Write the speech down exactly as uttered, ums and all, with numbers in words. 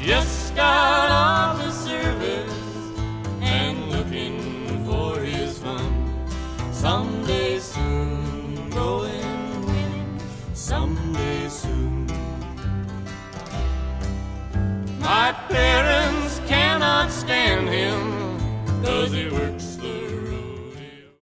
just got off the service and looking for his fun. Someday soon, going winning, someday soon. My